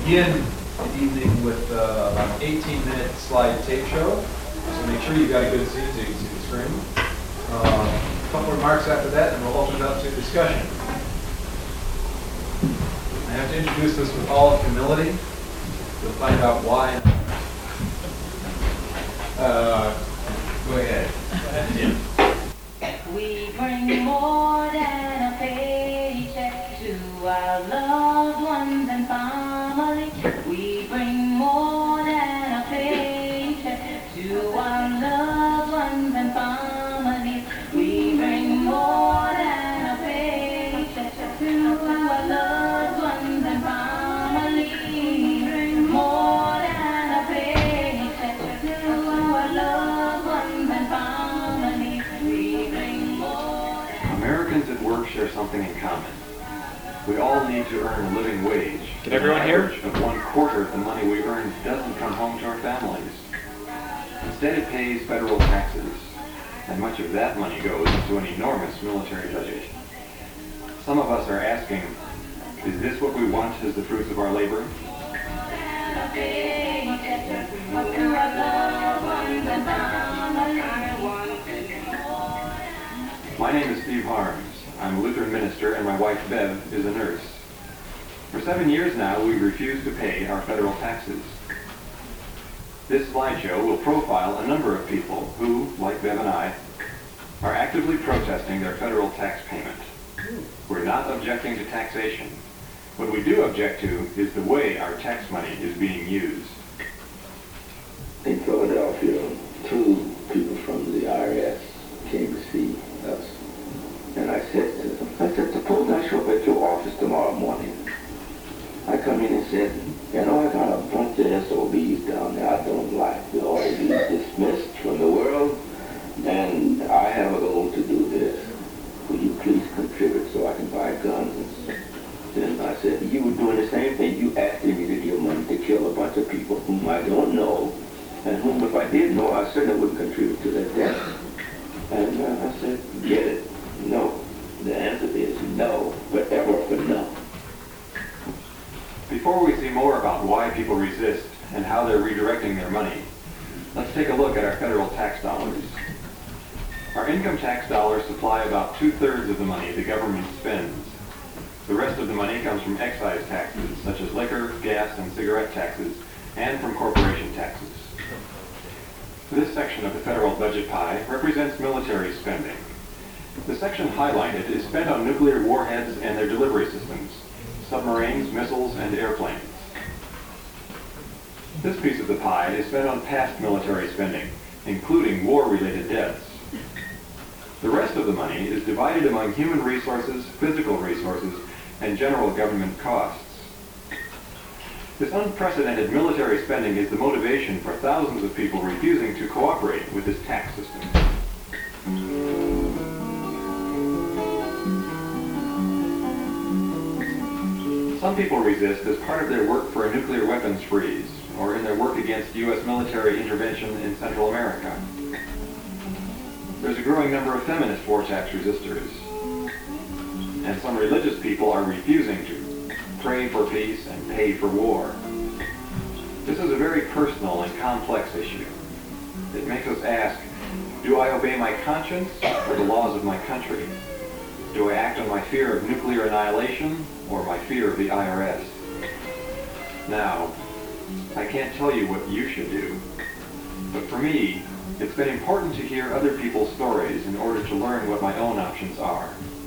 begin the evening with about an 18-minute slide tape show. So make sure you've got a good seat so you can see the screen. A couple remarks after that, and we'll open it up to discussion. I have to introduce this with all humility. You'll find out why. Go ahead. Jim. We bring more than a paycheck to our loved ones and family. We bring more than a paycheck to our loved ones and family. We bring more than a paycheck to our loved ones and family. We bring more than a paycheck to our loved ones and family. We bring more. Americans at work share something in common. We all need to earn a living wage. Can everyone hear? Of 1/4 of the money we earn doesn't come home to our families. Instead, it pays federal taxes, and much of that money goes into an enormous military budget. Some of us are asking, is this what we want as the fruits of our labor? My name is Steve Harms. I'm a Lutheran minister, and my wife, Bev, is a nurse. For 7 years now, we've refused to pay our federal taxes. This slideshow will profile a number of people who, like Bev and I, are actively protesting their federal tax payment. We're not objecting to taxation. What we do object to is the way our tax money is being used. In Philadelphia, 2 people from the IRS came to see us. And I said to them, suppose I show up at your office tomorrow morning. I come in and said, I got a bunch of SOBs down there I don't like. They're already dismissed from the world, and I have a goal to do this. Will you please contribute so I can buy guns? Then I said, you were doing the same thing. You asked me to give money to kill a bunch of people whom I don't know, and whom, if I did know, I certainly wouldn't contribute to their death. And I said, get it. No. The answer is no, forever for no. Before we see more about why people resist and how they're redirecting their money, let's take a look at our federal tax dollars. Our income tax dollars supply about 2/3 of the money the government spends. The rest of the money comes from excise taxes, such as liquor, gas, and cigarette taxes, and from corporation taxes. This section of the federal budget pie represents military spending. The section highlighted is spent on nuclear warheads and their delivery systems, submarines, missiles, and airplanes. This piece of the pie is spent on past military spending, including war-related deaths. The rest of the money is divided among human resources, physical resources, and general government costs. This unprecedented military spending is the motivation for thousands of people refusing to cooperate with this tax system. Some people resist as part of their work for a nuclear weapons freeze, or in their work against U.S. military intervention in Central America. There's a growing number of feminist war tax resistors, and some religious people are refusing to pray for peace and pay for war. This is a very personal and complex issue. It makes us ask, do I obey my conscience or the laws of my country? Do I act on my fear of nuclear annihilation or my fear of the IRS? Now, I can't tell you what you should do, but for me, it's been important to hear other people's stories in order to learn what my own options are.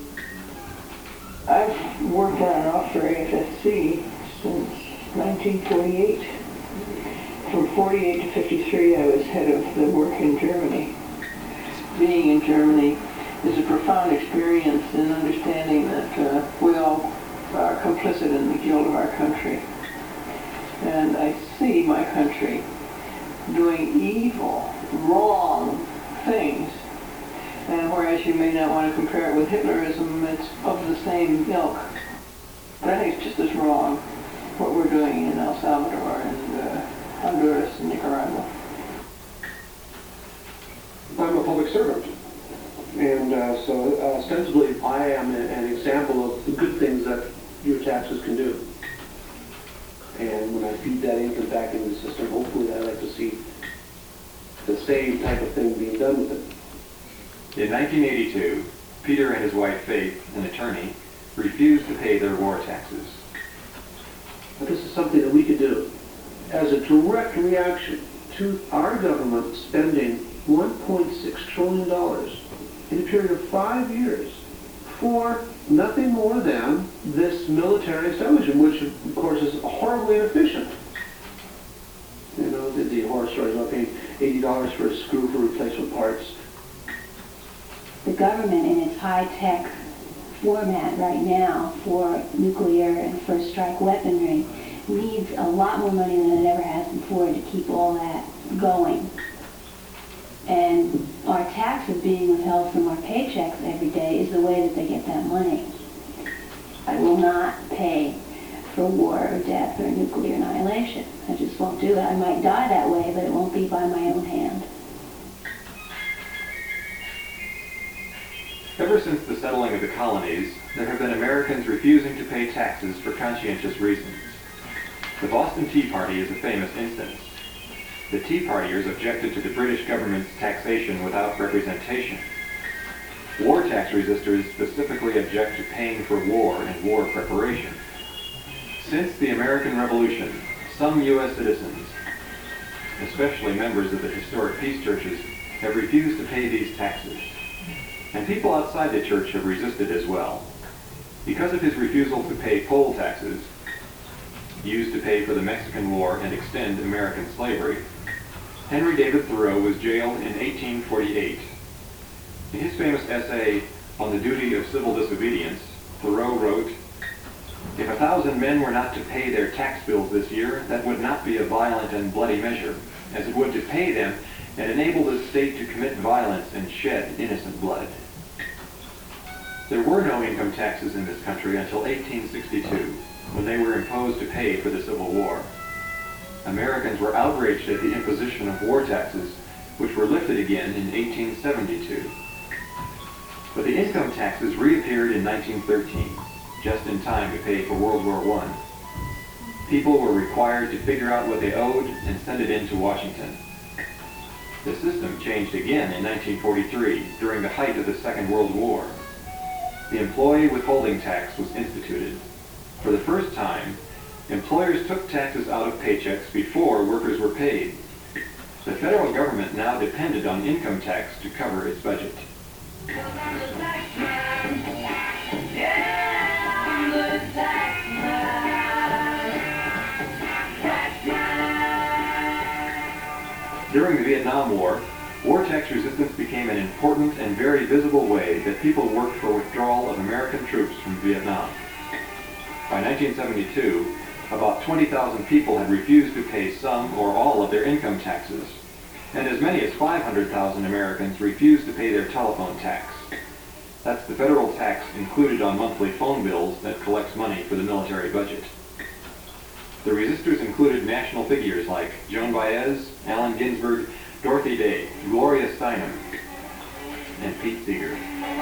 I've worked on and off for AFSC since 1948. From 48 to 53, I was head of the work in Germany. Being in Germany is a profound experience in understanding that we all are complicit in the guilt of our country. And I see my country doing evil, wrong things. And whereas you may not want to compare it with Hitlerism, it's of the same ilk. But I think it's just as wrong what we're doing in El Salvador and Honduras and Nicaragua. I'm a public servant. And so ostensibly I am an example of the good things that your taxes can do. And when I feed that income back into the system, hopefully I'd like to see the same type of thing being done with it. In 1982, Peter and his wife Faith, an attorney, refused to pay their war taxes. But this is something that we could do as a direct reaction to our government spending $1.6 trillion in a period of 5 years for nothing more than this military establishment, which of course is horribly inefficient. You know, the horror stories about paying $80 for a screw for replacement parts. The government in its high-tech format right now for nuclear and first strike weaponry needs a lot more money than it ever has before to keep all that going. And our taxes being withheld from our paychecks every day is the way that they get that money. I will not pay for war or death or nuclear annihilation. I just won't do it. I might die that way, but it won't be by my own hand. Ever since the settling of the colonies, there have been Americans refusing to pay taxes for conscientious reasons. The Boston Tea Party is a famous instance. The Tea Partiers objected to the British government's taxation without representation. War tax resistors specifically object to paying for war and war preparation. Since the American Revolution, some U.S. citizens, especially members of the historic peace churches, have refused to pay these taxes. And people outside the church have resisted as well. Because of his refusal to pay poll taxes, used to pay for the Mexican War and extend American slavery, Henry David Thoreau was jailed in 1848. In his famous essay on the duty of civil disobedience, Thoreau wrote, "If 1,000 men were not to pay their tax bills this year, that would not be a violent and bloody measure, as it would to pay them and enable the state to commit violence and shed innocent blood." There were no income taxes in this country until 1862, when they were imposed to pay for the Civil War. Americans were outraged at the imposition of war taxes, which were lifted again in 1872. But the income taxes reappeared in 1913, just in time to pay for World War I. People were required to figure out what they owed and send it in to Washington. The system changed again in 1943, during the height of the Second World War. The employee withholding tax was instituted. For the first time, employers took taxes out of paychecks before workers were paid. The federal government now depended on income tax to cover its budget. During the Vietnam War, war tax resistance became an important and very visible way that people worked for withdrawal of American troops from Vietnam. By 1972, about 20,000 people had refused to pay some or all of their income taxes, and as many as 500,000 Americans refused to pay their telephone tax. That's the federal tax included on monthly phone bills that collects money for the military budget. The resistors included national figures like Joan Baez, Allen Ginsberg, Dorothy Day, Gloria Steinem, and Pete Seeger.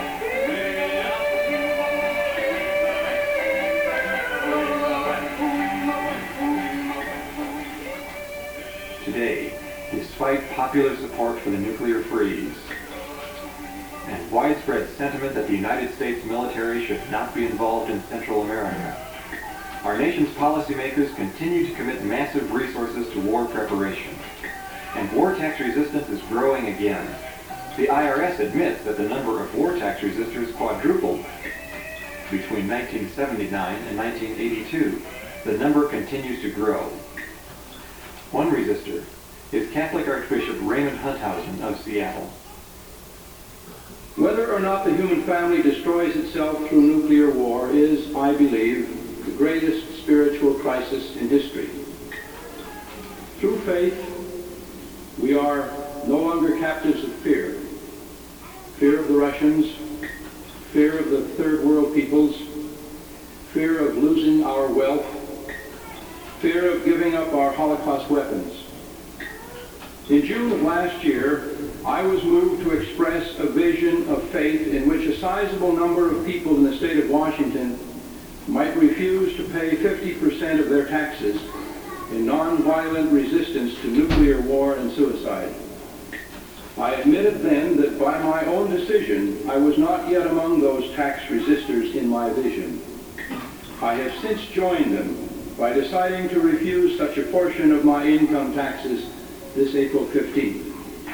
Today, despite popular support for the nuclear freeze and widespread sentiment that the United States military should not be involved in Central America, our nation's policymakers continue to commit massive resources to war preparation. And war tax resistance is growing again. The IRS admits that the number of war tax resistors quadrupled between 1979 and 1982. The number continues to grow. One resistor is Catholic Archbishop Raymond Hunthausen of Seattle. Whether or not the human family destroys itself through nuclear war is, I believe, the greatest spiritual crisis in history. Through faith, we are no longer captives of fear. Fear of the Russians, fear of the third world peoples, fear of losing our wealth, fear of giving up our Holocaust weapons. In June of last year, I was moved to express a vision of faith in which a sizable number of people in the state of Washington might refuse to pay 50% of their taxes in nonviolent resistance to nuclear war and suicide. I admitted then that by my own decision, I was not yet among those tax resistors in my vision. I have since joined them by deciding to refuse such a portion of my income taxes this April 15th.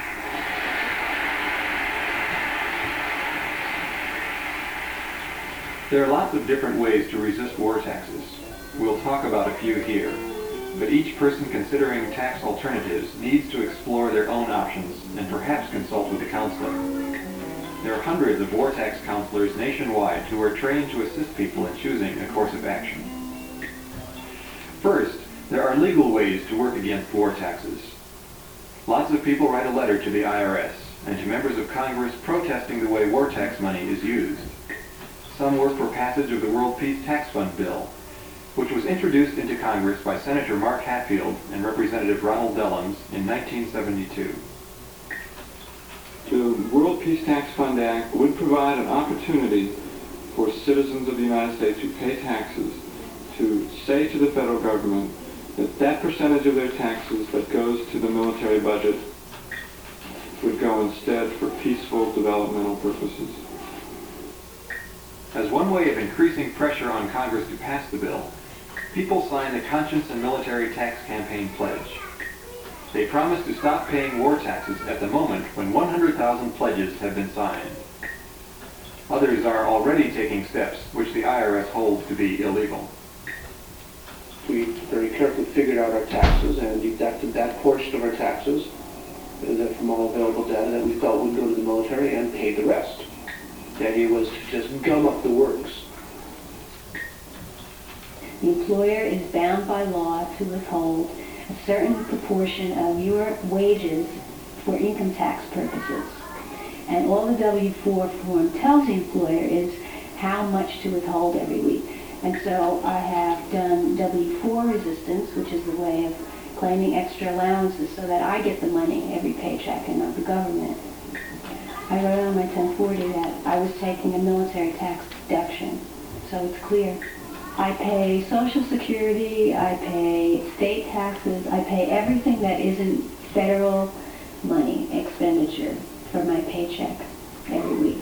There are lots of different ways to resist war taxes. We'll talk about a few here, but each person considering tax alternatives needs to explore their own options and perhaps consult with a counselor. There are hundreds of war tax counselors nationwide who are trained to assist people in choosing a course of action. First, there are legal ways to work against war taxes. Lots of people write a letter to the IRS and to members of Congress protesting the way war tax money is used. Some work for passage of the World Peace Tax Fund bill, which was introduced into Congress by Senator Mark Hatfield and Representative Ronald Dellums in 1972. The World Peace Tax Fund Act would provide an opportunity for citizens of the United States who pay taxes to say to the federal government that that percentage of their taxes that goes to the military budget would go instead for peaceful developmental purposes. As one way of increasing pressure on Congress to pass the bill, people sign the Conscience and Military Tax Campaign Pledge. They promise to stop paying war taxes at the moment when 100,000 pledges have been signed. Others are already taking steps which the IRS holds to be illegal. We very carefully figured out our taxes and deducted that portion of our taxes from all available data that we felt would go to the military and paid the rest. The idea was to just gum up the works. The employer is bound by law to withhold a certain proportion of your wages for income tax purposes. And all the W-4 form tells the employer is how much to withhold every week. And so I have done W-4 resistance, which is the way of claiming extra allowances so that I get the money every paycheck and not the government. I wrote on my 1040 that I was taking a military tax deduction, so it's clear. I pay Social Security, I pay state taxes, I pay everything that isn't federal money expenditure for my paycheck every week.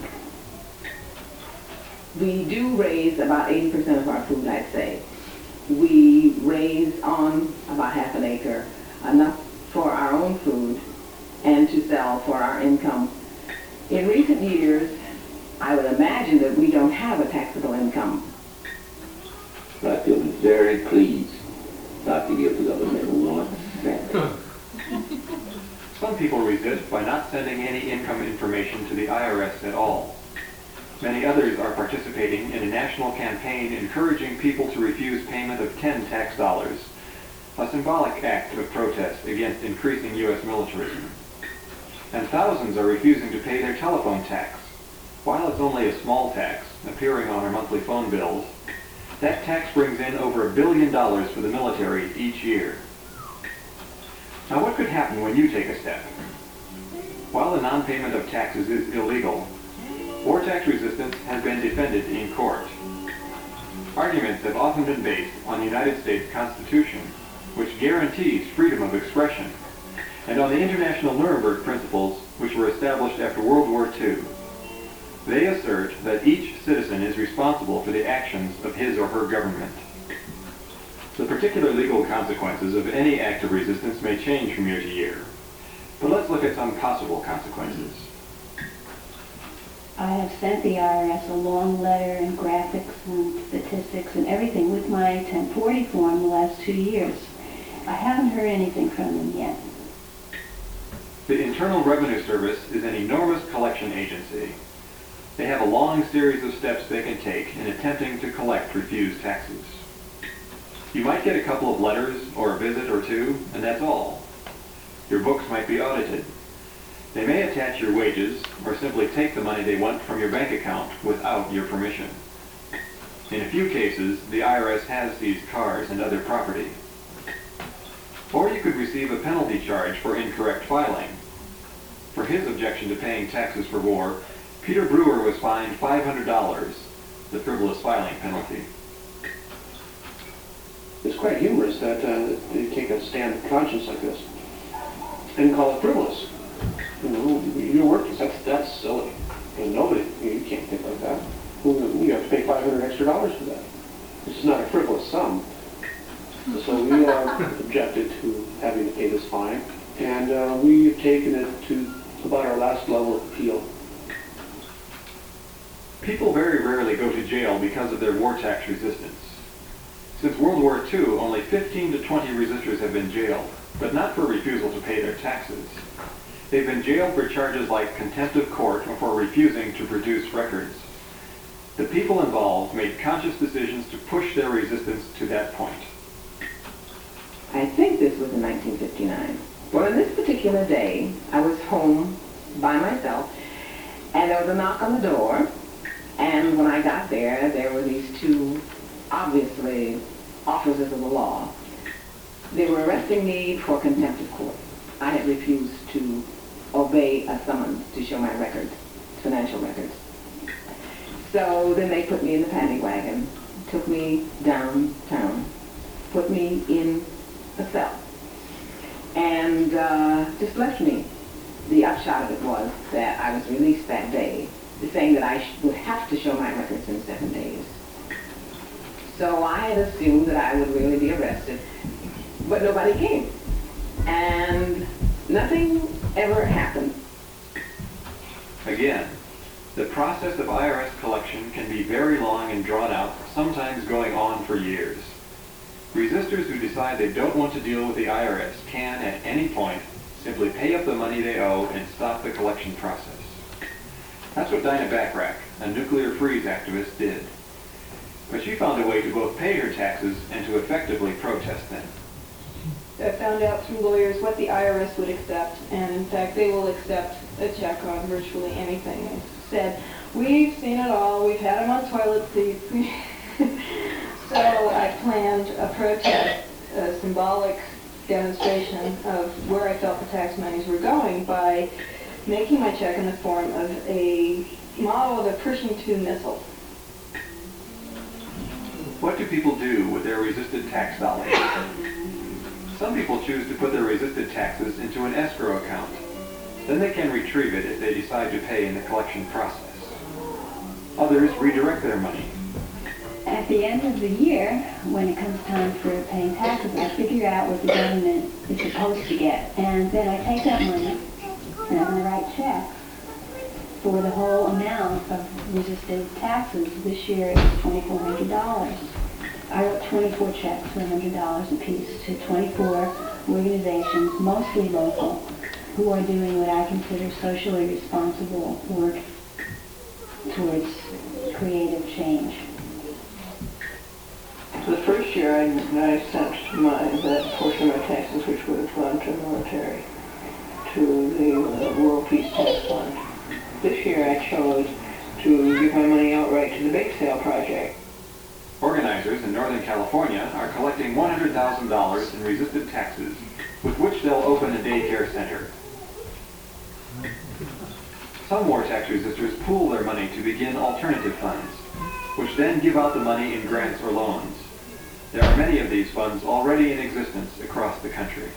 We do raise about 80% of our food, I'd say. We raise on about half an acre, enough for our own food and to sell for our income. In recent years, I would imagine that we don't have a taxable income. I feel very pleased not to give the government 1 cent. Some people resist by not sending any income information to the IRS at all. Many others are participating in a national campaign encouraging people to refuse payment of 10 tax dollars, a symbolic act of protest against increasing U.S. militarism. And thousands are refusing to pay their telephone tax. While it's only a small tax, appearing on our monthly phone bills, that tax brings in over $1 billion for the military each year. Now what could happen when you take a step? While the non-payment of taxes is illegal, war tax resistance has been defended in court. Arguments have often been based on the United States Constitution, which guarantees freedom of expression, and on the International Nuremberg Principles, which were established after World War II. They assert that each citizen is responsible for the actions of his or her government. The particular legal consequences of any act of resistance may change from year to year, but let's look at some possible consequences. I have sent the IRS a long letter and graphics and statistics and everything with my 1040 form the last 2 years. I haven't heard anything from them yet. The Internal Revenue Service is an enormous collection agency. They have a long series of steps they can take in attempting to collect refused taxes. You might get a couple of letters or a visit or two, and that's all. Your books might be audited. They may attach your wages or simply take the money they want from your bank account without your permission. In a few cases, the IRS has seized cars and other property. Or you could receive a penalty charge for incorrect filing. For his objection to paying taxes for war, Peter Brewer was fined $500, the frivolous filing penalty. It's quite humorous that they take a stand of conscience like this and call it frivolous. You know, your work, that's silly. And nobody, you can't think like that. You have to pay $500 extra for that. This is not a frivolous sum. So we objected to having to pay this fine, and we've taken it to about our last level of appeal. People very rarely go to jail because of their war tax resistance. Since World War II, only 15 to 20 resistors have been jailed, but not for refusal to pay their taxes. They've been jailed for charges like contempt of court or for refusing to produce records. The people involved made conscious decisions to push their resistance to that point. I think this was in 1959. Well, on this particular day, I was home by myself, and there was a knock on the door, and when I got there, there were these two, obviously, officers of the law. They were arresting me for contempt of court. I had refused to obey a summons to show my records, financial records. So then they put me in the paddy wagon, took me downtown, put me in a cell, and just left me. The upshot of it was that I was released that day, saying that I would have to show my records in 7 days. So I had assumed that I would really be arrested, but nobody came. And nothing ever happened. Again, the process of IRS collection can be very long and drawn out, sometimes going on for years. Resistors who decide they don't want to deal with the IRS can, at any point, simply pay up the money they owe and stop the collection process. That's what Dinah Bachrach, a nuclear freeze activist, did. But she found a way to both pay her taxes and to effectively protest them. I found out through lawyers what the IRS would accept, and in fact they will accept a check on virtually anything. They said, we've seen it all, we've had them on toilet seats. So I planned a protest, a symbolic demonstration of where I felt the tax monies were going by making my check in the form of a model of a Pershing II missile. What do people do with their resisted tax dollars? Some people choose to put their resisted taxes into an escrow account. Then they can retrieve it if they decide to pay in the collection process. Others redirect their money. At the end of the year, when it comes time for paying taxes, I figure out what the government is supposed to get. And then I take that money and I'm going to write checks for the whole amount of resisted taxes. This year it was $2,400. I wrote 24 checks for $100 apiece to 24 organizations, mostly local, who are doing what I consider socially responsible work towards creative change. The first year I sent that portion of my taxes, which would have gone to the military, to the World Peace Tax Fund. This year I chose to give my money outright to the Bake Sale Project. Organizers in Northern California are collecting $100,000 in resisted taxes, with which they'll open a daycare center. Some war tax resistors pool their money to begin alternative funds, which then give out the money in grants or loans. There are many of these funds already in existence across the country.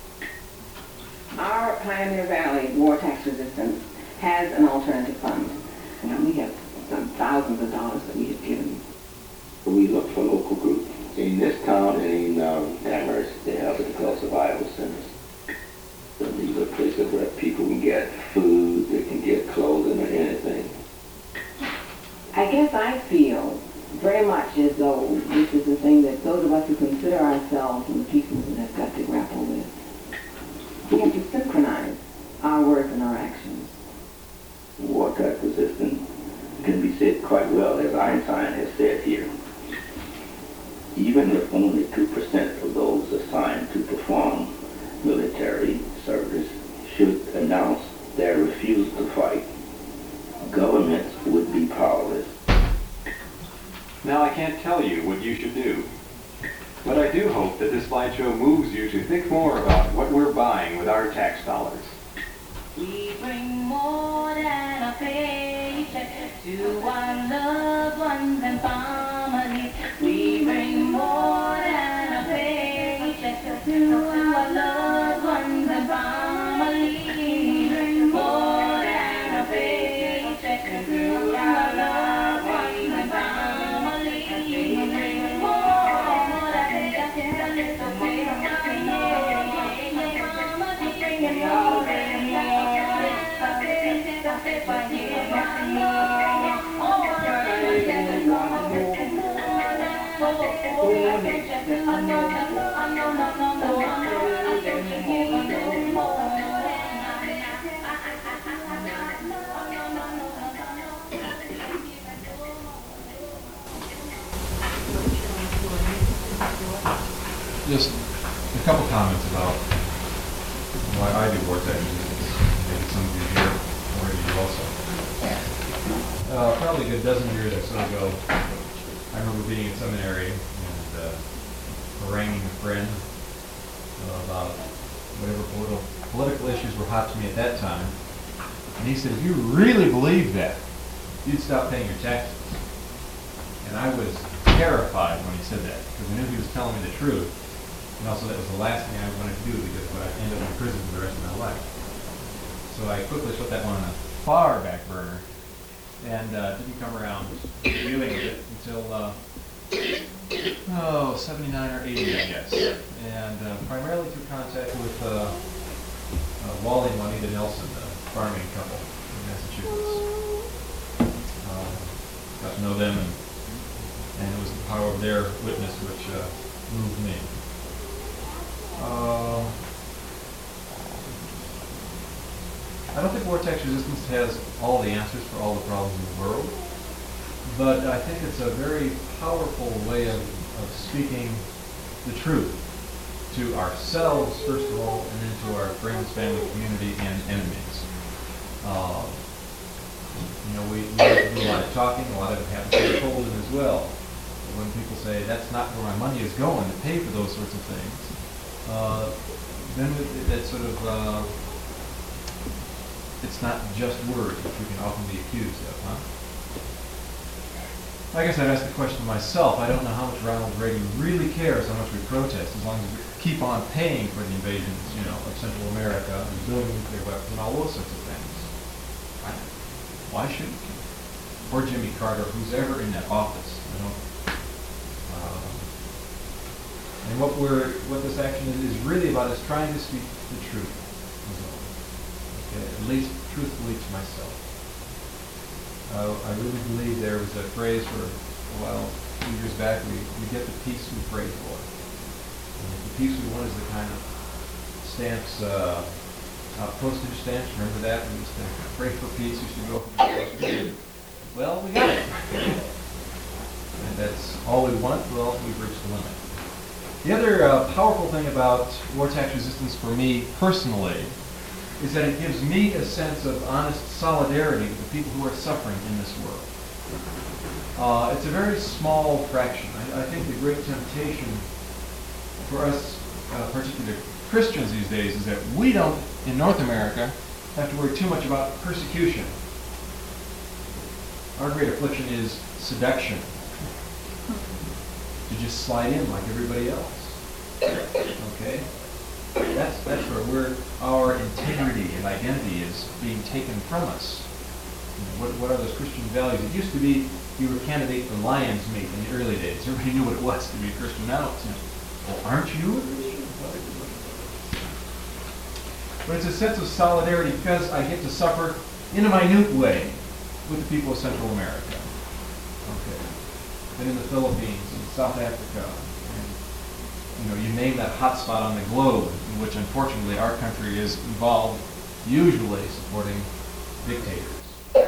Our Pioneer Valley War Tax Resistance has an alternative fund. And we have some thousands of dollars that we have given. We look for local groups. In this town and in Amherst, they have the Gulf Survival Centers. So these are places where people can get food, they can get clothing or anything. I guess I feel very much as though this is the thing that those of us who consider ourselves and the people that have got to grapple with. We have to synchronize our words and our actions. War tax resistance can be said quite well, as Einstein has said here. Even if only 2% of those assigned to perform military service should announce their refusal to fight, governments would be powerless. Now I can't tell you what you should do, but I do hope that this slideshow moves you to think more about what we're buying with our tax dollars. We bring more than a paycheck to our loved ones and family. We bring more than Just a couple comments about why I do vortex resistance. Maybe some of you here already do also. Probably a good dozen years or so ago, I remember being in seminary and haranguing a friend about whatever political issues were hot to me at that time. And he said, if you really believed that, you'd stop paying your taxes. And I was terrified when he said that, because I knew he was telling me the truth. And also that was the last thing I wanted to do, because I ended up in prison for the rest of my life. So I quickly put that one on a far back burner and didn't come around dealing with it until 79 or 80, I guess. And primarily through contact with Wally and Juanita Nelson, the farming couple in Massachusetts. Got to know them, and it was the power of their witness which moved me. I don't think vortex resistance has all the answers for all the problems in the world, but I think it's a very powerful way of speaking the truth to ourselves, first of all, and then to our friends, family, community, and enemies. We do a lot of talking, a lot of it happens to be told as well. When people say, that's not where my money is going to pay for those sorts of things, then that sort of, it's not just words, which we can often be accused of, huh? I guess I'd ask the question to myself. I don't know how much Ronald Reagan really cares how much we protest, as long as we keep on paying for the invasions, of Central America, and building nuclear weapons, and all those sorts of things. Why shouldn't we? Or Jimmy Carter, who's ever in that office. And what this action is really about is trying to speak the truth. Okay, at least truthfully to myself. I really believe there was a phrase for a while, a few years back, we get the peace we pray for. And the peace we want is the kind of stamps, postage stamps, remember that? We used to pray for peace, we used to go for peace. Well, we got it. And that's all we want, well, we've reached the limit. The other powerful thing about vortex resistance for me personally is that it gives me a sense of honest solidarity with the people who are suffering in this world. It's a very small fraction. I think the great temptation for us, particularly Christians these days, is that we don't, in North America, have to worry too much about persecution. Our great affliction is seduction. To just slide in like everybody else. Okay? That's where our integrity and identity is being taken from us. What are those Christian values? It used to be you were a candidate for lion's meat in the early days. Everybody knew what it was to be a Christian. Now it's, well, aren't you a Christian? But it's a sense of solidarity because I get to suffer in a minute way with the people of Central America. Okay. Been in the Philippines and South Africa. You name that hot spot on the globe, in which unfortunately our country is involved, usually supporting dictators.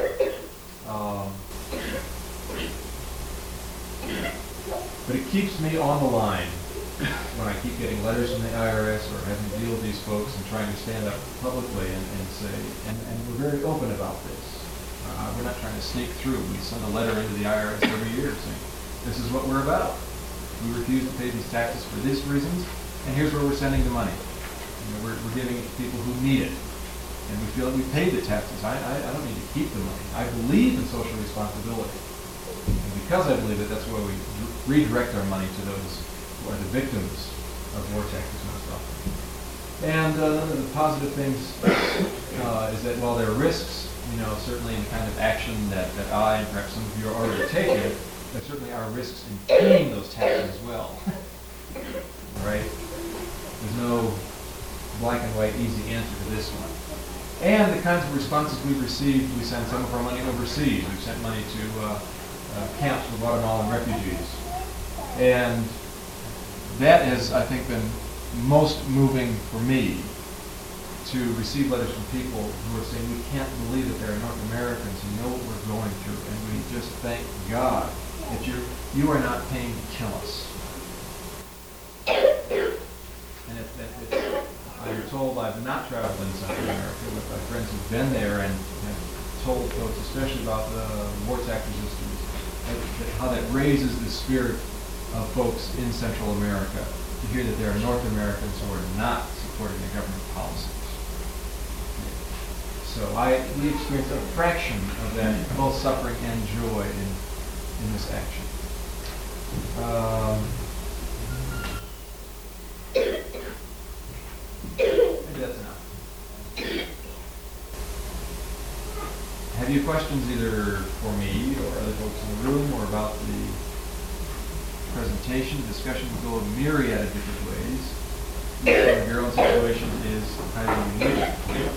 But it keeps me on the line when I keep getting letters from the IRS or having to deal with these folks and trying to stand up publicly and say, and we're very open about this. We're not trying to sneak through. We send a letter into the IRS every year saying, this is what we're about. We refuse to pay these taxes for these reasons, and here's where we're sending the money. We're giving it to people who need it. And we feel like we pay the taxes. I don't need to keep the money. I believe in social responsibility. And because I believe it, that's why we redirect our money to those who are the victims of vortexes most often. And one of the positive things is that while there are risks, certainly in the kind of action that I and perhaps some of you are already taking, there certainly are risks in paying those taxes as well. Right? There's no black and white easy answer to this one. And the kinds of responses we've received, we send some of our money overseas. We've sent money to camps for Guatemalan refugees. And that has, I think, been most moving for me, to receive letters from people who are saying, we can't believe that there are North Americans who know what we're going through, and we just thank God that you are not paying to kill us. And I'm told, I've not traveled in Central America, but my friends who've been there and have told folks, especially about the war tax resistors, how that raises the spirit of folks in Central America to hear that there are North Americans who are not supporting the government policies. So we experienced a fraction of that, both suffering and joy in this action. Maybe that's enough. Have you questions either for me or other folks in the room, or about the presentation? Discussion will go a myriad of different ways. Each one of your own situation is highly unique.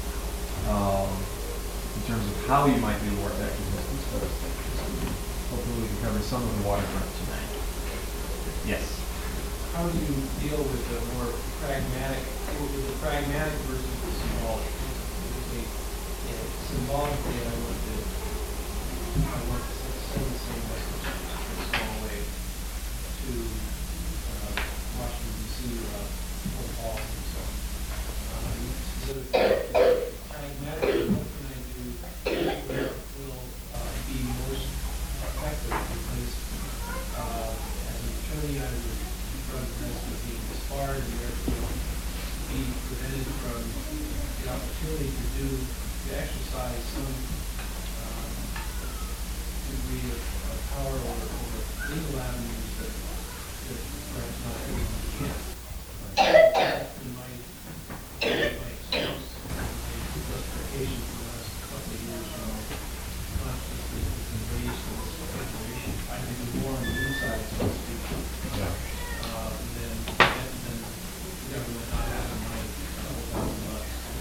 In terms of how you might do war tax resistance, but hopefully we can cover some of the waterfront tonight. Yes. How do you deal with the more pragmatic, with the pragmatic versus the symbolic? Symbolically, I want to send the same message in a small way to Washington D.C. Fort Hall and so on. Pragmatically, what can I do where it will be most effective? Because as an attorney, I would run the risk of being disbarred and therefore be prevented from the opportunity to exercise some degree of power over legal avenues that perhaps not everyone can. In my experience, my justification for the last couple of years, when my consciousness has been raised to this situation, I've been more on the inside, so to speak, than the government not having my $2,000.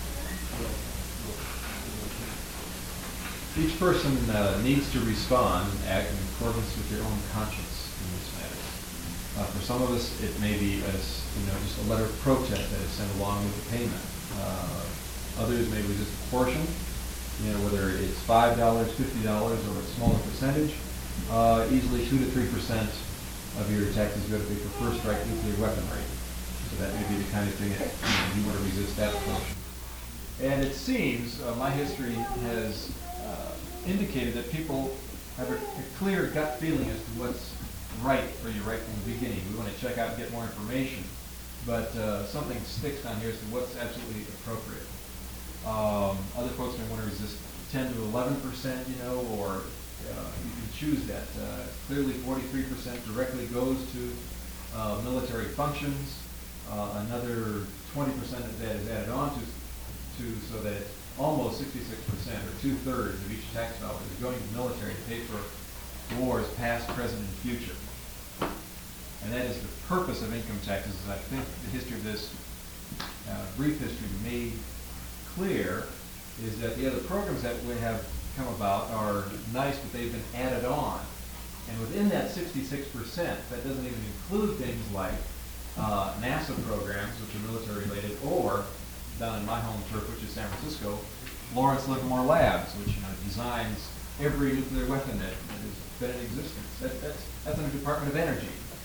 Each person needs to respond and act in accordance with their own conscience in this matter. For some of us, it may be just a letter of protest that is sent along with the payment. Others may resist a portion, whether it's $5, $50, or a smaller percentage. Easily 2 to 3% of your taxes go to pay for first strike nuclear weaponry. So that may be the kind of thing that you want to resist that portion. And it seems my history has indicated that people have a clear gut feeling as to what's right for you right from the beginning. We want to check out and get more information, but something sticks down here as to what's absolutely appropriate. Other folks may want to resist 10 to 11%, or you can choose that. Clearly 43% directly goes to military functions. Another 20% of that is added on to so that it's almost 66%, or 2/3 of each tax dollar is going to the military to pay for wars past, present, and future. And that is the purpose of income taxes, as I think the history of this brief history made clear, is that the other programs that we have come about are nice, but they've been added on. And within that 66%, that doesn't even include things like NASA programs, which are military related, or down in my home turf, which is San Francisco, Lawrence Livermore Labs, which designs every nuclear weapon that has been in existence. That's in the Department of Energy.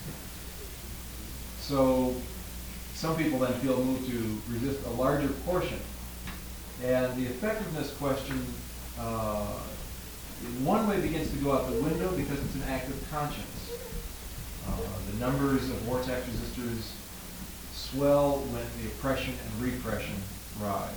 So some people then feel moved to resist a larger portion. And the effectiveness question, in one way, begins to go out the window because it's an act of conscience. The numbers of war tax resistors swell when the oppression and repression rise.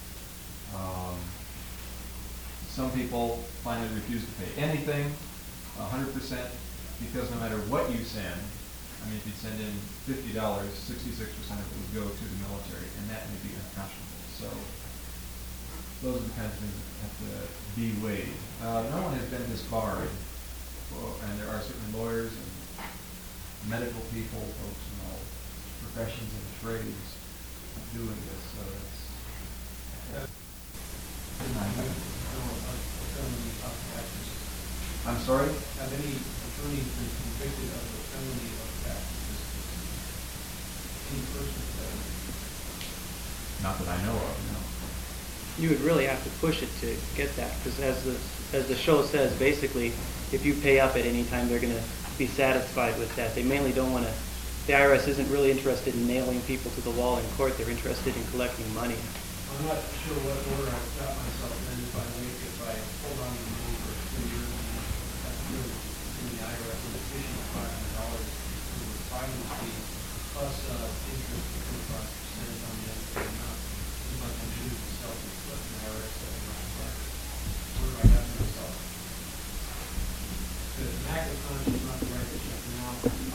Some people finally refuse to pay anything, 100%, because no matter what you send, if you send in $50, 66% of it would go to the military, and that may be unconscionable. So those are the kinds of things that have to be weighed. No one has been disbarred, and there are certainly lawyers and medical people, folks in all professions and trades doing this. So that's I'm sorry? Have any attorneys been convicted of a felony of tax resistance? any person that Not that I know of, no. You would really have to push it to get that, because as the show says, basically, if you pay up at any time, they're going to be satisfied with that. They mainly don't want to. The IRS isn't really interested in nailing people to the wall in court. They're interested in collecting money. I'm not sure what order I've got myself in, if I wait, if I hold on to the money for 2 years, and that's really in the IRS, an additional $500 to the filing fee, plus interest of 25% on the unpaid amount. Seems like I'm shooting myself in the foot in the IRS that I'm not right. Where do I have myself? The act of conscience is not the right check now.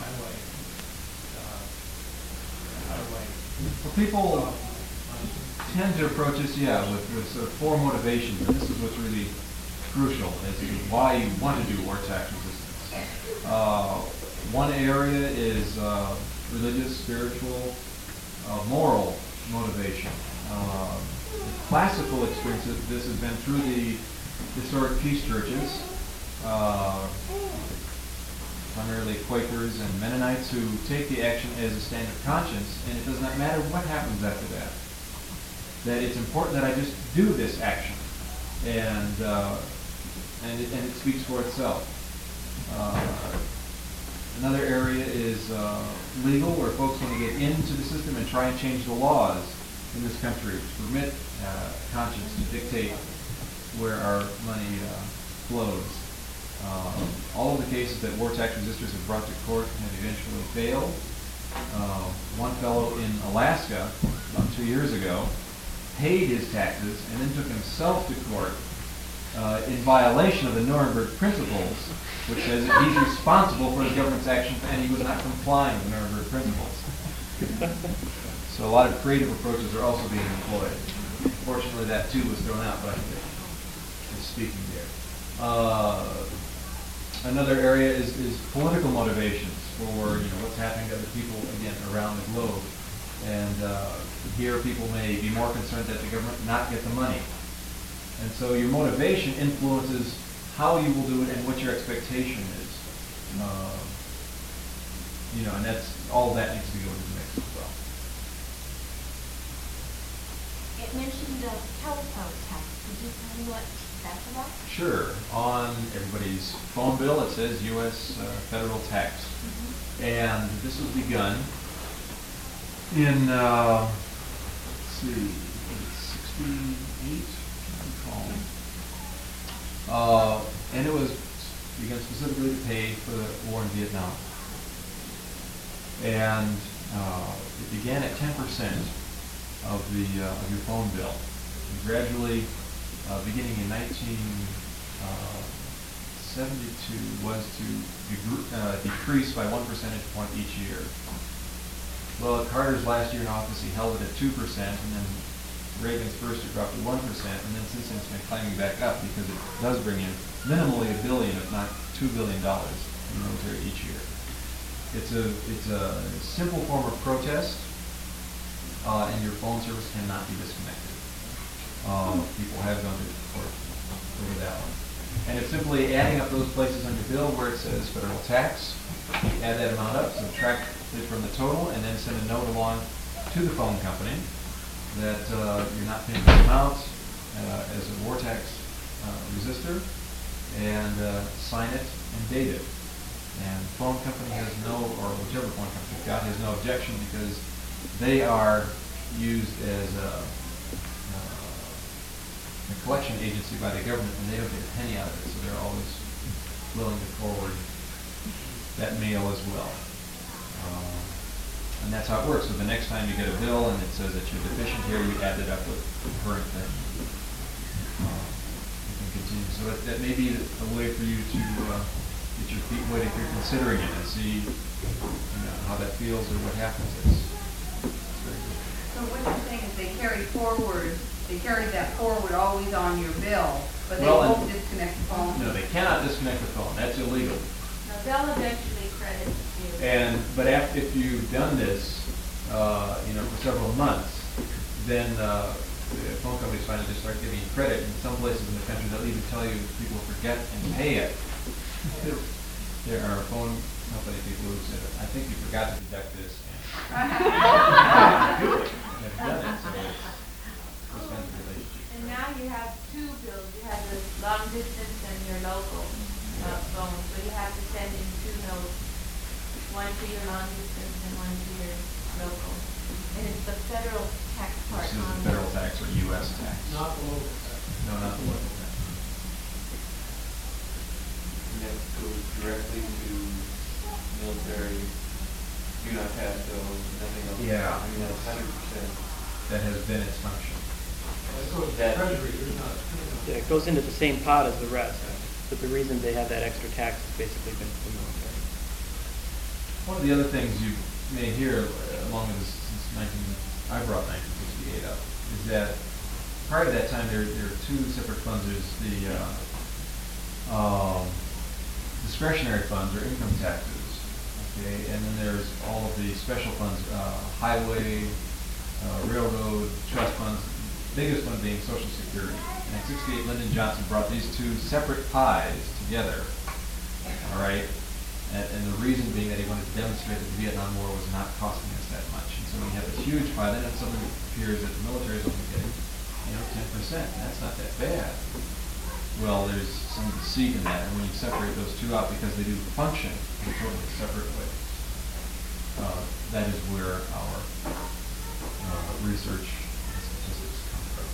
How do I? Well, people tend to approach this, with sort of 4 motivations, and this is what's really crucial as to why you want to do war tax resistance. One area is religious, spiritual, moral motivation. The classical experience of this has been through the historic peace churches, primarily Quakers and Mennonites, who take the action as a stand of conscience, and it does not matter what happens after that. That it's important that I just do this action, and it speaks for itself. Another area is legal, where folks want to get into the system and try and change the laws in this country to permit conscience to dictate where our money flows. All of the cases that war tax resistors have brought to court have eventually failed. One fellow in Alaska, about 2 years ago, paid his taxes and then took himself to court in violation of the Nuremberg Principles, which says that he's responsible for his government's actions and he was not complying with the Nuremberg Principles. So a lot of creative approaches are also being employed. Fortunately, that too was thrown out, but I think it's speaking there. Another area is political motivations for what's happening to other people, again, around the globe. And here people may be more concerned that the government not get the money. And so your motivation influences how you will do it and what your expectation is. And that's all that needs to go into the mix as well. It mentioned the telephone tax. Could you tell me what that's about? Sure. On everybody's phone bill, it says U.S. Federal tax. Mm-hmm. And this was begun in, let's see, 68, I recall. And it was begun specifically to pay for the war in Vietnam. And it began at 10% of your phone bill. And gradually, beginning in 1972, was to decrease by 1 percentage point each year. Well, at Carter's last year in office, he held it at 2%, and then Reagan's first year dropped to 1%, and then since then it's been climbing back up because it does bring in minimally $1 billion, if not $2 billion, in the military each year. It's a simple form of protest, and your phone service cannot be disconnected. People have gone to court over that one. And it's simply adding up those places on your bill where it says federal tax. You add that amount up, subtract it from the total, and then send a note along to the phone company that you're not paying the amount as a war tax resistor, and sign it and date it. And the phone company has no, or whichever phone company you've got, has no objection because they are used as a collection agency by the government, and they don't get a penny out of it, so they're always willing to forward that mail as well. And that's how it works. So the next time you get a bill and it says that you're deficient here, you add it up with the current thing. You can continue. So that may be a way for you to get your feet wet if you're considering it and see how that feels or what happens. It's very good. So what you're saying is they carry that forward always on your bill, but they won't disconnect the phone? No, they cannot disconnect the phone. That's illegal. Now, they'll eventually credit you. But if you've done this, for several months, then the phone companies finally just start giving you credit. In some places in the country, they'll even tell you people forget and pay it. There are phone company people who said, "I think you forgot to deduct this." do it, have done it, so it's those kinds of relationships. And now you have two bills. You have the long distance and your local phone. So you have to send in two notes, one to your long distance and one to your local. And it's the federal tax part This is on the federal tax or U.S. tax. Not the local tax. No, not the local tax. And that goes directly to military, do not pass bills, nothing else. Yeah. I mean, that's 100%. That has been its function. That goes to That- Treasury, there's not. Yeah, it goes into the same pot as the rest, but the reason they have that extra tax has basically been for the military. One of the other things you may hear along with this since I brought 1968 up is that prior to that time there are two separate funds. There's the discretionary funds or income taxes, okay, and then there's all of the special funds, highway, railroad, trust funds. The biggest one being Social Security. And in '68, Lyndon Johnson brought these two separate pies together. All right. And the reason being that he wanted to demonstrate that the Vietnam War was not costing us that much. And so when you have a huge pie, then it suddenly appears that the military is only getting, 10%. That's not that bad. Well, there's some deceit in that. And when you separate those two out because they do function in totally separate ways, that is where our research and statistics come from.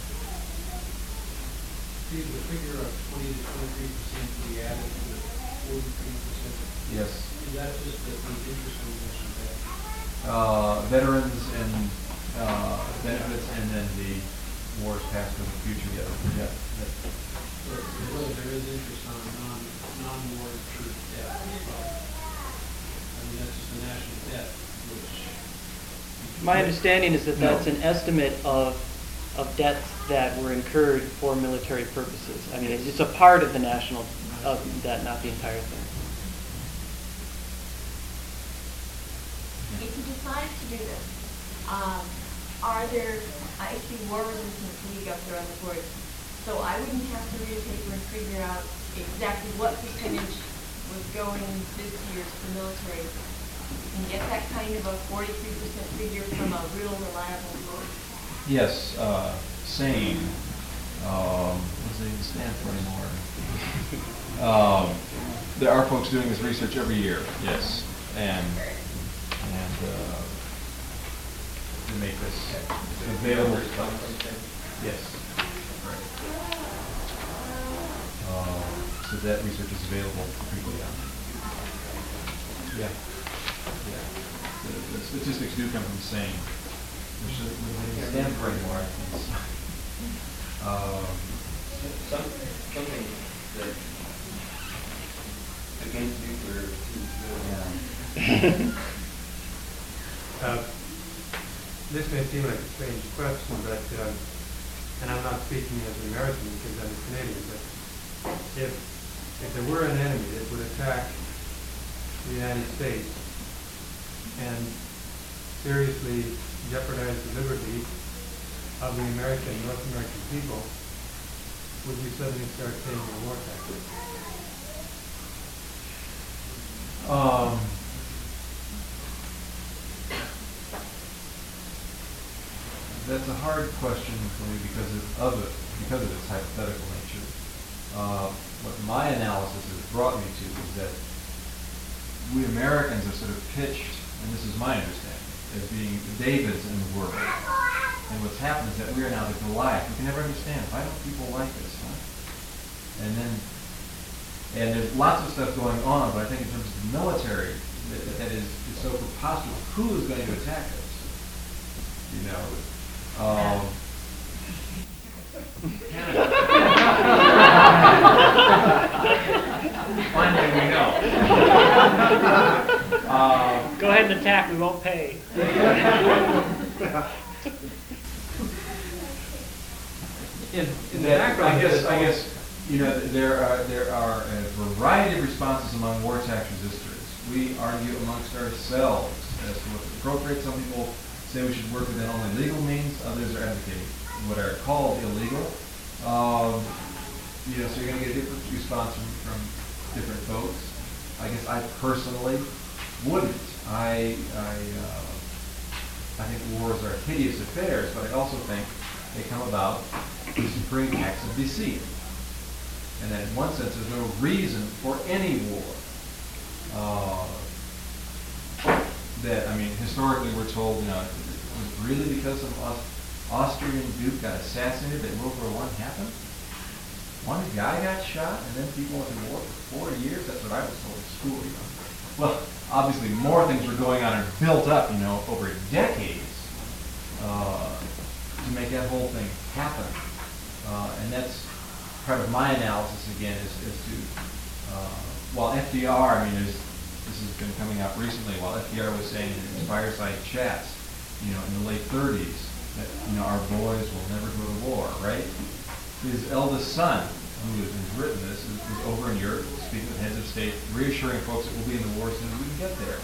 The figure of 20 to 23% to be added to the 43%. Yes. Is that just the interest on that? Veterans and benefits, and then the wars past for the future. Yeah. So whether there is interest on non-war accrued debt as well. I mean, that's just the national debt, which. My understanding is that that's an estimate of debts that were incurred for military purposes. I mean, it's a part of the national debt, not the entire thing. If you decide to do this, are there, I see War Resistance League up there on the board, so I wouldn't have to read a paper and figure out exactly what percentage was going this year to the military and get that kind of a 43% figure from a real reliable source. Yes, SANE. What does it even stand for anymore? There are folks doing this research every year, yes, and to make this available to folks. Yes, right. So that research is available completely on. Yeah. The statistics do come from SANE, which doesn't stand for anymore. Something that against nuclear. This may seem like a strange question, but, and I'm not speaking as an American because I'm a Canadian, but if there were an enemy that would attack the United States and seriously jeopardize the liberty of the North American people, would we suddenly start paying the war taxes? That's a hard question for me because of its hypothetical nature. What my analysis has brought me to is that we Americans are sort of pitched, and this is my understanding, as being the Davids in the world. And what's happened is that we are now the Goliath. We can never understand, why don't people like us, huh? And there's lots of stuff going on, but I think in terms of the military, that is so preposterous. Who is going to attack us? Finally, we know. Go ahead and attack. We won't pay. In the background, I guess there are a variety of responses among war tax resistors. We argue amongst ourselves as to what's appropriate. Some people say we should work within only legal means. Others are advocating what are called illegal. So you're going to get a different response from different folks. I guess I personally wouldn't. I I think wars are hideous affairs, but I also think they come about through supreme acts of deceit. And that in one sense, there's no reason for any war. Historically we're told, it was really because some Austrian duke got assassinated that World War I happened? One guy got shot and then people went to war for 4 years? That's what I was told in school, Well, obviously more things were going on and built up, over decades to make that whole thing happen. And that's part of my analysis again is to, while FDR, this has been coming out recently, while FDR was saying in his fireside chats, in the late 30s, that, our boys will never go to war, right? His eldest son, who has written this, is over in Europe, speaking with heads of state, reassuring folks that we'll be in the war as soon as we can get there.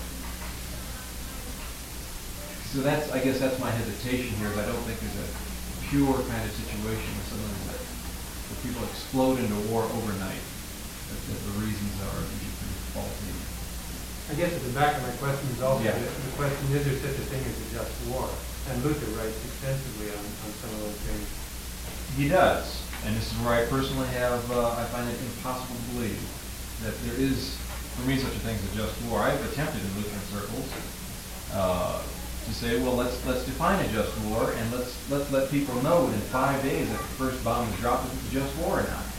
So I guess that's my hesitation here, is I don't think there's a pure kind of situation where people explode into war overnight. That the reasons are usually pretty faulty. I guess at the back of my question is also, Yeah. the question, is there such a thing as a just war? And Luther writes extensively on some of those things. He does, and this is where I personally I find it impossible to believe that there is, for me, such a thing as a just war. I've attempted in Lutheran circles to say, well, let's define a just war, and let's let people know within 5 days that the first bomb is dropped if it's a just war or not.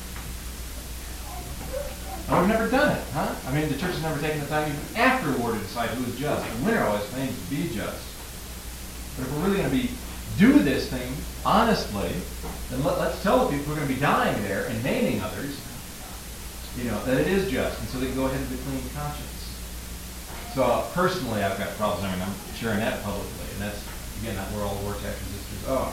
And we've never done it, huh? The church has never taken the time even after a war to decide who is just. The winner always claims to be just. But if we're really going to do this thing honestly, then let's tell the people who are going to be dying there and naming others, that it is just, and so they can go ahead with a clean conscience. So personally, I've got problems. I'm sharing that publicly, and that's, again, not where all the war tax resistors are.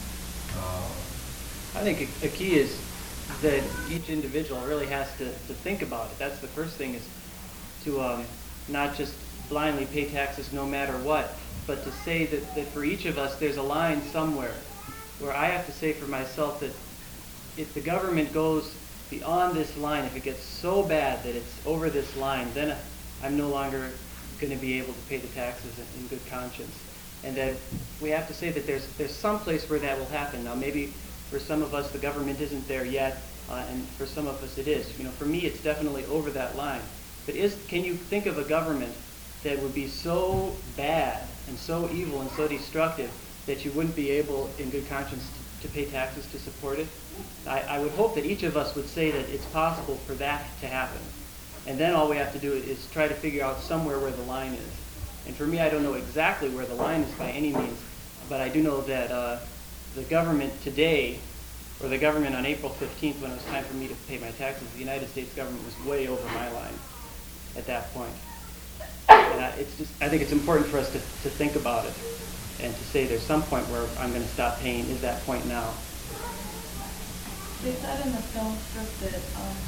I think a key is that each individual really has to think about it. That's the first thing, is to not just blindly pay taxes no matter what, but to say that for each of us there's a line somewhere where I have to say for myself that if the government goes beyond this line, if it gets so bad that it's over this line, then I'm no longer going to be able to pay the taxes in good conscience. And that we have to say that there's some place where that will happen. Now maybe for some of us the government isn't there yet, and for some of us it is. For me it's definitely over that line. But can you think of a government that would be so bad and so evil and so destructive that you wouldn't be able in good conscience to pay taxes to support it? I would hope that each of us would say that it's possible for that to happen. And then all we have to do is try to figure out somewhere where the line is. And for me, I don't know exactly where the line is by any means, but I do know that the government today, or the government on April 15th, when it was time for me to pay my taxes, the United States government was way over my line at that point. And I think it's important for us to think about it and to say there's some point where I'm going to stop paying. Is that point now? They said in the film script that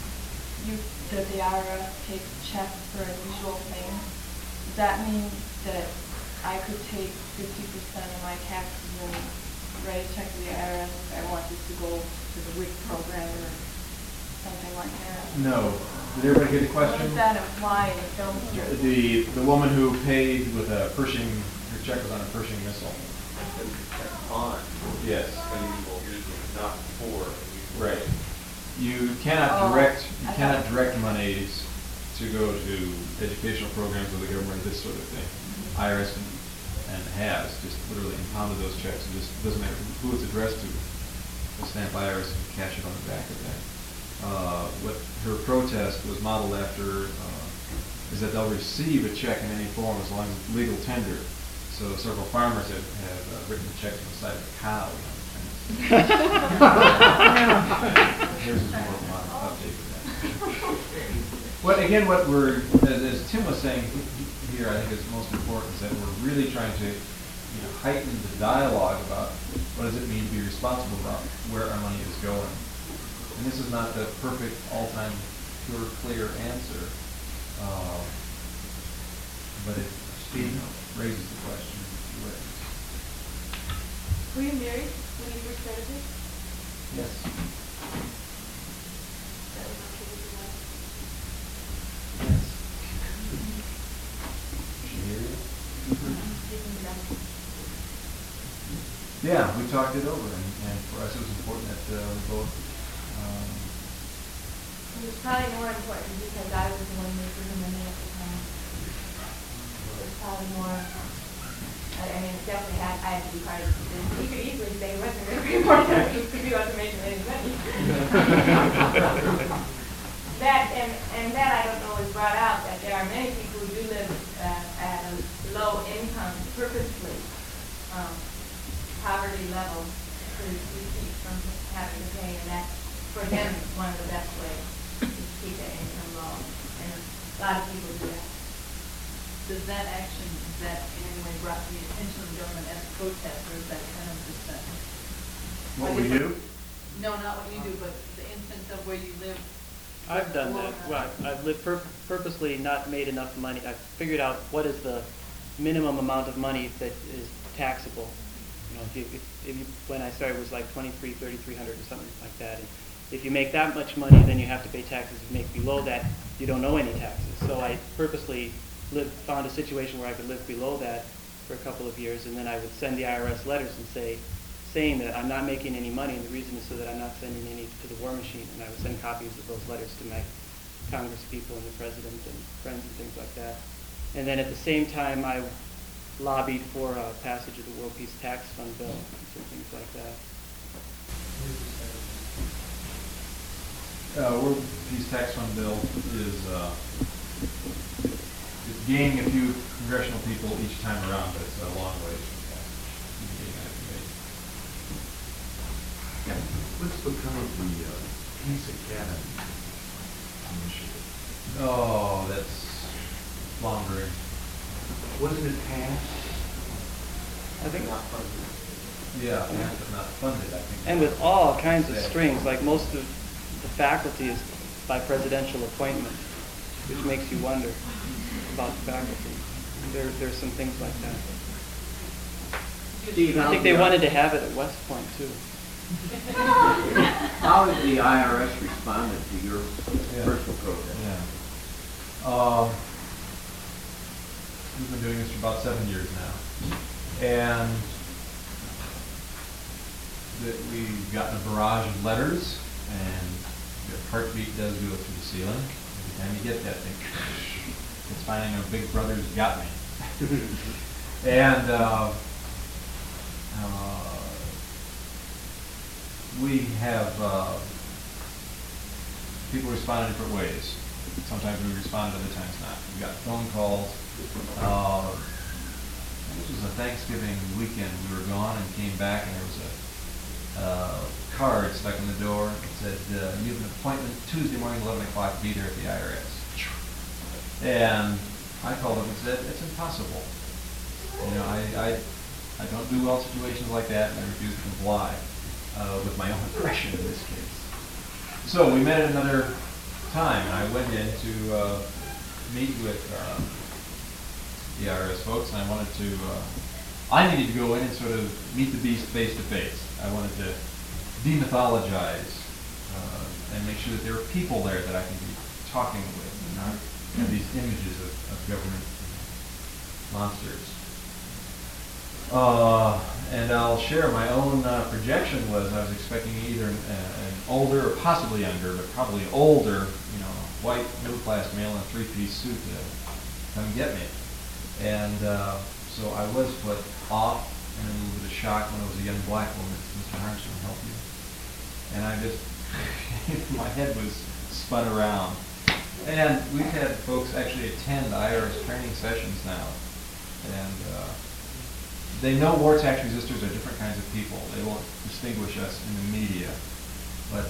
that the IRS takes checks for unusual things. Does that mean that I could take 50% of my taxes and write a check to the IRS if I wanted to go to the WIC program or something like that? No. Did everybody get the question? What does that imply in the film script? The woman who paid with a Pershing, her check was on a Pershing missile. On. Yes. Unusual reason, not for. Right. You cannot direct monies to go to educational programs of the government, this sort of thing. IRS and has just literally impounded those checks. It just doesn't matter who it's addressed to. We'll stamp IRS and cash it on the back of that. What her protest was modeled after is that they'll receive a check in any form as long as it's legal tender. So several farmers have written the checks on the side of a cow. Here's more of my update for that. But again, as Tim was saying here, I think is most important is that we're really trying to heighten the dialogue about what does it mean to be responsible about where our money is going. And this is not the perfect, all-time, pure, clear answer, but it raises the question in two ways. Were you married when you first started this? Yes. That was okay with your wife? Yes. Yeah, we talked it over, and for us it was important that we both. It was probably more important because I was the one making the money at the time. It was probably more, I mean, it definitely I had to be part of the decision. You could easily say, it wasn't going to be more than you wasn't making any money. And that I don't know is brought out, that there are many people who do live at a low income purposely, poverty level, to keep from having to pay, and that's, for them, one of the best ways to keep their income low. And a lot of people do that. Does that action, is that in any way brought to the attention of the government as a protest, or is that kind of just a... What we do? No, not what you do, but the instance of where you live. I've done that. Well, I've lived purposely not made enough money. I've figured out what is the minimum amount of money that is taxable. You know, if you when I started it was like $3,300 or something like that. And if you make that much money, then you have to pay taxes. If you make below that, you don't owe any taxes. So I purposely found a situation where I could live below that for a couple of years, and then I would send the IRS letters and saying that I'm not making any money, and the reason is so that I'm not sending any to the war machine. And I would send copies of those letters to my Congress people and the president and friends and things like that. And then at the same time, I lobbied for passage of the World Peace Tax Fund bill and things like that. World Peace Tax Fund bill is it's gaining a few congressional people each time around, but it's a long way from passage. Yeah. What's become of the Peace Academy initiative? Oh, that's floundering. Wasn't it passed? I think not funded. Yeah, passed but not funded, I think. And with all kinds of strings, like most of the faculty is by presidential appointment, which makes you wonder about the faculty. There's some things like that. Steve, I think they wanted to have it at West Point too. How has the IRS responded to your personal protest? Yeah. We've been doing this for about 7 years now, and we've gotten a barrage of letters, and your heartbeat does go through the ceiling every time you get that thing. It's finding a big brother's got me. And we have people respond in different ways. Sometimes we respond, other times not. We got phone calls. This was a Thanksgiving weekend. We were gone and came back, and there was a card stuck in the door that said, "You have an appointment Tuesday morning, 11 o'clock. Be there at the IRS." And I called up and said, "It's impossible. You know, I don't do well in situations like that, and I refuse to comply with my own impression in this case." So we met at another time, and I went in to meet with the IRS folks, and I needed to go in and sort of meet the beast face to face. I wanted to demythologize and make sure that there are people there that I can be talking with, and not have these images of government monsters. And I'll share my own projection was I was expecting either an older, or possibly younger, but probably older, white middle-class male in a three-piece suit to come get me. And so I was put off and then with a shock when I was a young black woman. "Mr. Armstrong, help you?" And I just, my head was spun around. And we've had folks actually attend IRS training sessions now. And they know war tax resistors are different kinds of people. They won't distinguish us in the media. But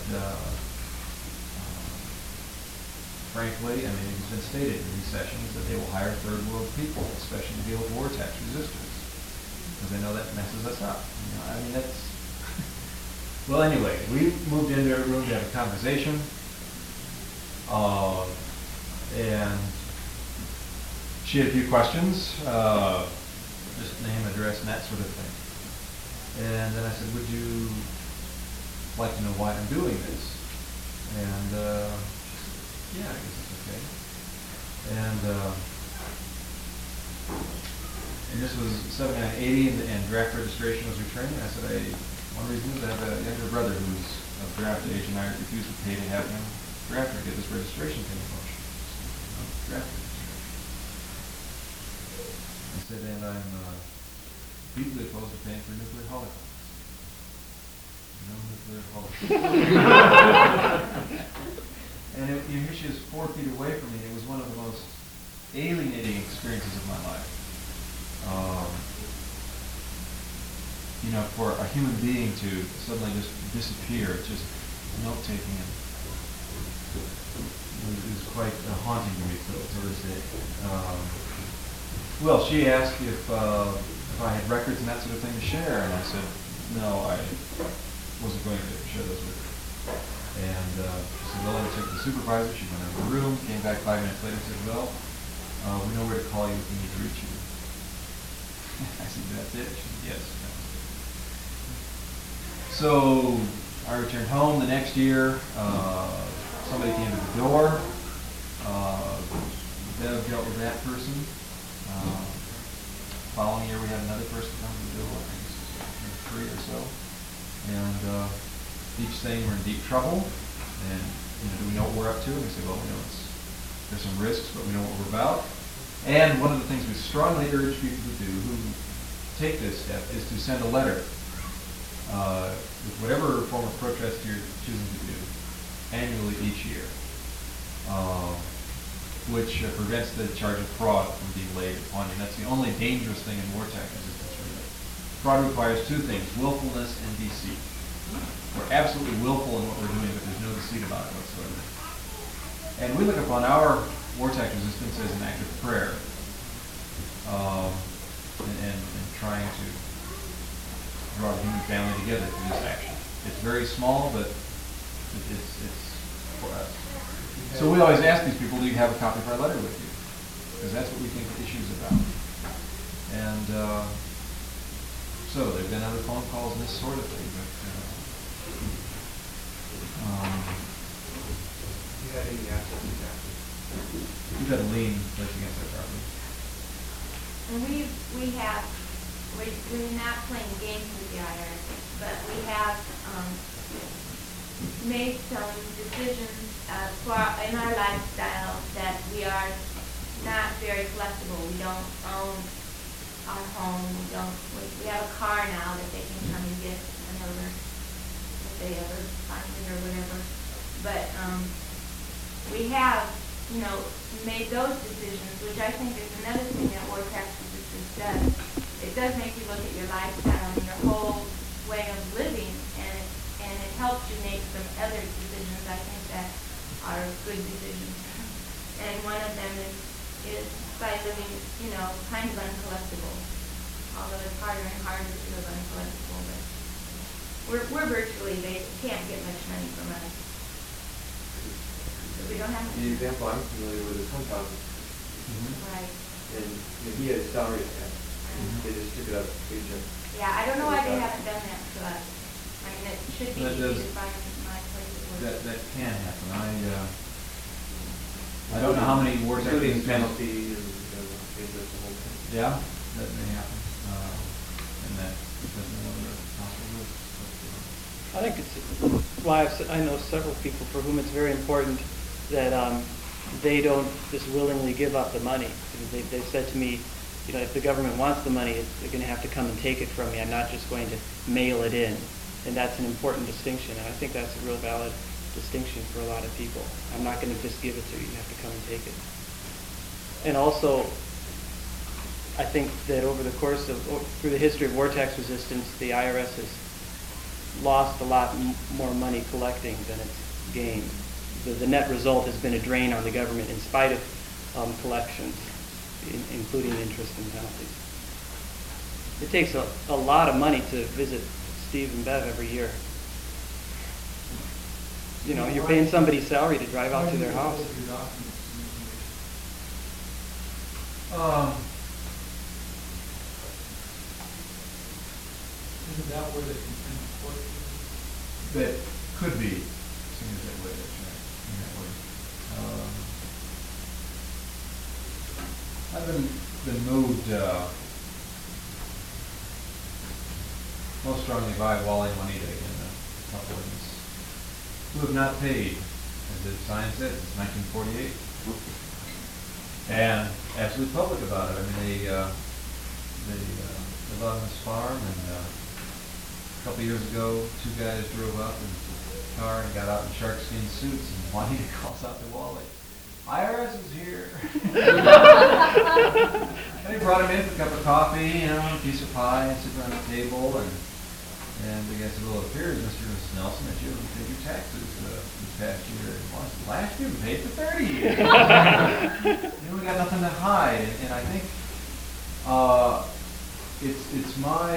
frankly, I mean, it's been stated in these sessions that they will hire third world people, especially to deal with war tax resistors, because they know that messes us up. I mean, that's... Well, anyway, we moved into a room to have a conversation, and she had a few questions, just name, address, and that sort of thing. And then I said, "Would you like to know why I'm doing this?" And yeah, I guess it's okay. And this was 7980, and draft registration was returning. I said, one reason is I have a younger brother who's of draft age, and I refuse to pay to have him draft or get this registration thing in motion. Draft registration. I said, and I'm deeply opposed to paying for nuclear holocaust. No nuclear holocaust. And here she is 4 feet away from me. It was one of the most alienating experiences of my life. For a human being to suddenly just disappear, just note-taking, is quite haunting to me to this day. Well, she asked if I had records and that sort of thing to share, and I said, no, I wasn't going to share those with her. And she said, well, I checked the supervisor. She went out of the room, came back 5 minutes later and said, well, we know where to call you if we need to reach you. I said, that's it? She said, yes. So I returned home the next year. Somebody came to the door. Bev dealt with that person. Following year, we had another person come to the door. I think this was 3 or so. And each saying we're in deep trouble. And do we know what we're up to? And we say, well, we know there's some risks, but we know what we're about. And one of the things we strongly urge people to do who take this step is to send a letter with whatever form of protest you're choosing to do annually each year, which prevents the charge of fraud from being laid upon you. That's the only dangerous thing in war tax resistance, really. Fraud requires 2 things, willfulness and deceit. We're absolutely willful in what we're doing, but there's no deceit about it whatsoever. And we look upon our war tax resistance as an act of prayer, and trying to draw the human family together through this action. It's very small, but it's for us. So we always ask these people, do you have a copy of our letter with you? Because that's what we think the issue's about. And so there have been other phone calls and this sort of thing, but you had any assets exactly? You've got a lien placed against our property. And we're not playing games with the IRS, but we have made some decisions in our lifestyle that we are not very flexible. We don't own our home. We have a car now that they can come and get whenever, if they ever find it or whatever. But we have, made those decisions, which I think is another thing that war tax resistance does. It does make you look at your lifestyle and your whole way of living, and it helps you make some other decisions, I think, that are good decisions. And one of them is by living, kind of uncollectible. Although it's harder and harder to live uncollectible, but we're virtually, they can't get much money from us. So we don't have The example I'm familiar with is $1,000. Right. And he had a salary account. They just took it out of the paycheck. Yeah, I don't know why they haven't done that to us. I mean, it should be easy to find my place at work. That can happen. I don't know how many war tax Including resistance. penalty and the whole thing. Yeah, that may happen. And that doesn't know the possible risk. I think it's why I know several people for whom it's very important that they don't just willingly give up the money. They've said to me, if the government wants the money, they're going to have to come and take it from me. I'm not just going to mail it in. And that's an important distinction. And I think that's a real valid distinction for a lot of people. I'm not going to just give it to you. You have to come and take it. And also, I think that over the course of, through the history of war tax resistance, the IRS has lost a lot more money collecting than it's gained. The net result has been a drain on the government in spite of collections, including interest and penalties. It takes a lot of money to visit Steve and Bev every year. You're paying somebody's salary to drive out to their house. Isn't that where the contempt of court is? That could be seen as that way, that's right, in that way. I've been moved most strongly by Wally Juanita and a couple of us who have not paid, as the sign says, since 1948. And absolutely public about it. I mean, they live on this farm, and a couple of years ago, two guys drove up in a car and got out in sharkskin suits, and Juanita calls out to Wally, "IRS is here." And he brought him in for a cup of coffee, a piece of pie, and sit around the table, and the guy said, "Well, it appears, Mr. and Mrs. Nelson, that you haven't paid your taxes this past year." And Wally said, "Last year we paid for 30 years." We got nothing to hide, and I think it's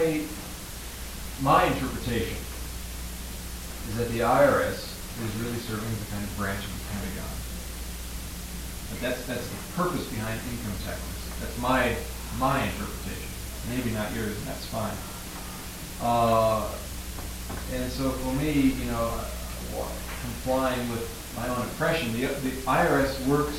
my interpretation is that the IRS is really serving as a kind of branch of the Pentagon. But that's the purpose behind income taxes. That's my interpretation. Maybe not yours, and that's fine. And so for me, complying with my own impression, the IRS works.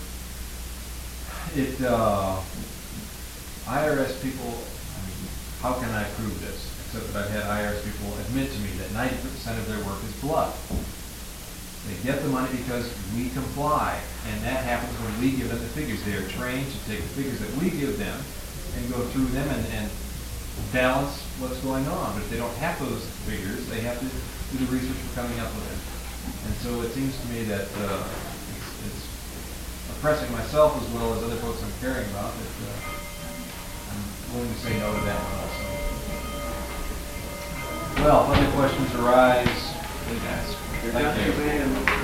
IRS people, how can I prove this? Except that I've had IRS people admit to me that 90% of their work is bluff. They get the money because we comply, and that happens when we give them the figures. They are trained to take the figures that we give them and go through them and balance what's going on. But if they don't have those figures, they have to do the research for coming up with it. And so it seems to me that it's oppressing myself as well as other folks I'm caring about, that I'm willing to say no to that one also. Well, if other questions arise, please ask. Thank you.